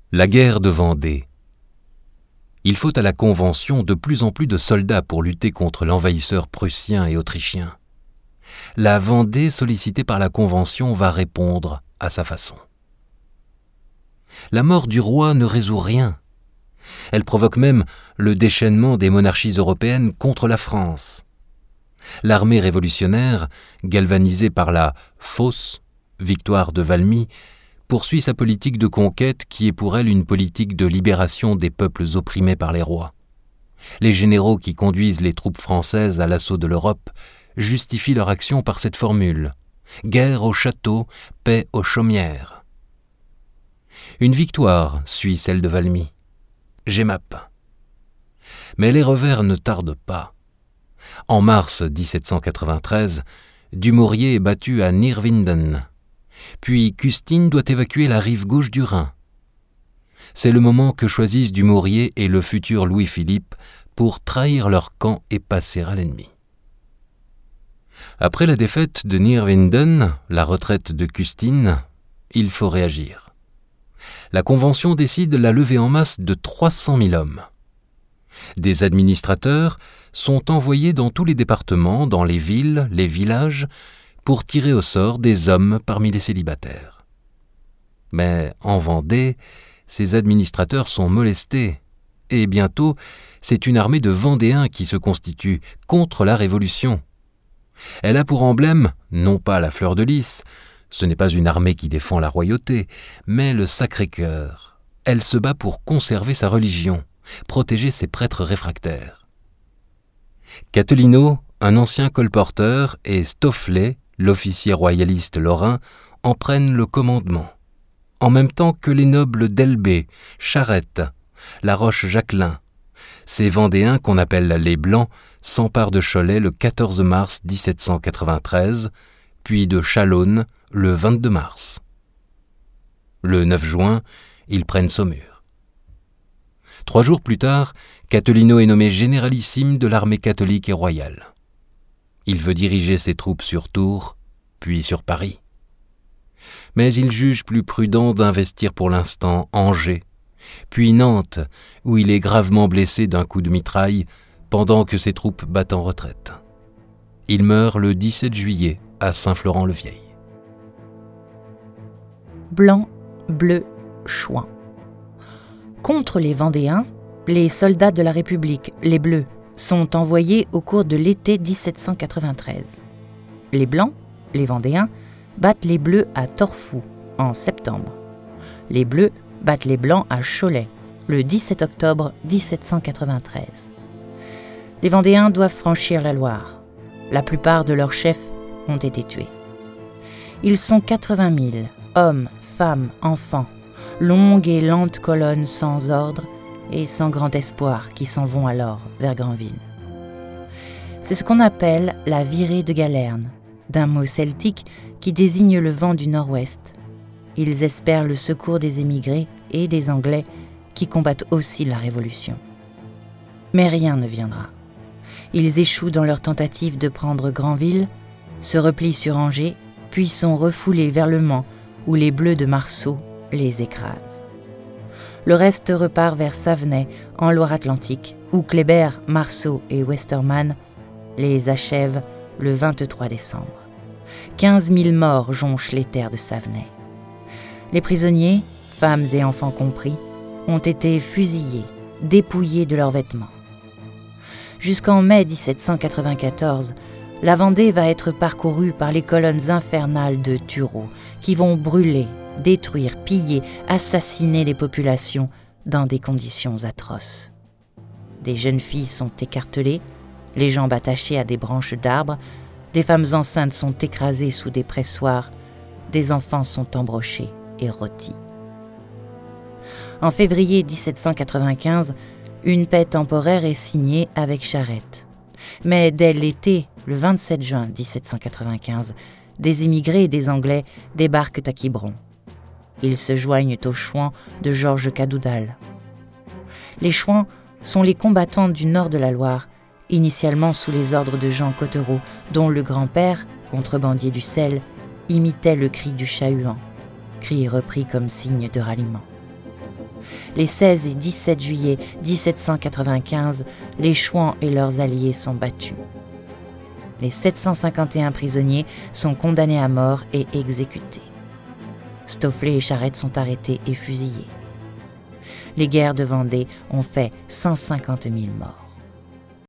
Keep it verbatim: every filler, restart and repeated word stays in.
La guerre de Vendée. Il faut à la Convention de plus en plus de soldats pour lutter contre l'envahisseur prussien et autrichien. La Vendée, sollicitée par la Convention, va répondre à sa façon. La mort du roi ne résout rien. Elle provoque même le déchaînement des monarchies européennes contre la France. L'armée révolutionnaire, galvanisée par la fausse victoire de Valmy, poursuit sa politique de conquête qui est pour elle une politique de libération des peuples opprimés par les rois. Les généraux qui conduisent les troupes françaises à l'assaut de l'Europe justifient leur action par cette formule « guerre au château, paix aux chaumières ». Une victoire suit celle de Valmy. Jemmapes. Mais les revers ne tardent pas. En mars dix-sept cent quatre-vingt-treize, Dumouriez est battu à Neerwinden. Puis Custine doit évacuer la rive gauche du Rhin. C'est le moment que choisissent Dumouriez et le futur Louis-Philippe pour trahir leur camp et passer à l'ennemi. Après la défaite de Neerwinden, la retraite de Custine, il faut réagir. La Convention décide la levée en masse de trois cent mille hommes. Des administrateurs sont envoyés dans tous les départements, dans les villes, les villages, pour tirer au sort des hommes parmi les célibataires. Mais en Vendée, ces administrateurs sont molestés, et bientôt, c'est une armée de Vendéens qui se constitue contre la Révolution. Elle a pour emblème, non pas la fleur de lys, ce n'est pas une armée qui défend la royauté, mais le Sacré-Cœur. Elle se bat pour conserver sa religion, protéger ses prêtres réfractaires. Cathelineau, un ancien colporteur, et Stofflet, l'officier royaliste lorrain, en prennent le commandement, en même temps que les nobles d'Elbée, Charette, La Roche-Jacquelin. Ces Vendéens, qu'on appelle les Blancs, s'emparent de Cholet le quatorze mars dix-sept cent quatre-vingt-treize, puis de Chalonne le vingt-deux mars. Le neuf juin, ils prennent Saumur. Trois jours plus tard, Cathelineau est nommé généralissime de l'armée catholique et royale. Il veut diriger ses troupes sur Tours, puis sur Paris. Mais il juge plus prudent d'investir pour l'instant Angers, puis Nantes, où il est gravement blessé d'un coup de mitraille pendant que ses troupes battent en retraite. Il meurt le dix-sept juillet à Saint-Florent-le-Vieil. Blanc, bleu, chouan. Contre les Vendéens, les soldats de la République, les Bleus, sont envoyés au cours de l'été dix-sept cent quatre-vingt-treize. Les Blancs, les Vendéens, battent les Bleus à Torfou, en septembre. Les Bleus battent les Blancs à Cholet, le dix-sept octobre dix-sept cent quatre-vingt-treize. Les Vendéens doivent franchir la Loire. La plupart de leurs chefs ont été tués. Ils sont quatre-vingt mille, hommes, femmes, enfants, longues et lentes colonnes sans ordre et sans grand espoir qui s'en vont alors vers Granville. C'est ce qu'on appelle la virée de Galerne, d'un mot celtique qui désigne le vent du nord-ouest. Ils espèrent le secours des émigrés et des Anglais qui combattent aussi la Révolution. Mais rien ne viendra. Ils échouent dans leur tentative de prendre Granville, se replient sur Angers, puis sont refoulés vers le Mans, où les Bleus de Marceau les écrasent. Le reste repart vers Savenay, en Loire-Atlantique, où Kléber, Marceau et Westermann les achèvent le vingt-trois décembre. quinze mille morts jonchent les terres de Savenay. Les prisonniers, femmes et enfants compris, ont été fusillés, dépouillés de leurs vêtements. Jusqu'en mai dix-sept cent quatre-vingt-quatorze, la Vendée va être parcourue par les colonnes infernales de Turreau, qui vont brûler, détruire, piller, assassiner les populations dans des conditions atroces. Des jeunes filles sont écartelées, les jambes attachées à des branches d'arbres, des femmes enceintes sont écrasées sous des pressoirs, des enfants sont embrochés et rôtis. En février dix-sept cent quatre-vingt-quinze, une paix temporaire est signée avec Charette. Mais dès l'été, le vingt-sept juin dix-sept cent quatre-vingt-quinze, des immigrés et des Anglais débarquent à Quiberon. Ils se joignent aux Chouans de Georges Cadoudal. Les Chouans sont les combattants du nord de la Loire, initialement sous les ordres de Jean Cottereau, dont le grand-père, contrebandier du sel, imitait le cri du chat-huant, cri repris comme signe de ralliement. Les seize et dix-sept juillet dix-sept cent quatre-vingt-quinze, les Chouans et leurs alliés sont battus. Les sept cent cinquante et un prisonniers sont condamnés à mort et exécutés. Stofflet et Charette sont arrêtés et fusillés. Les guerres de Vendée ont fait cent cinquante mille morts.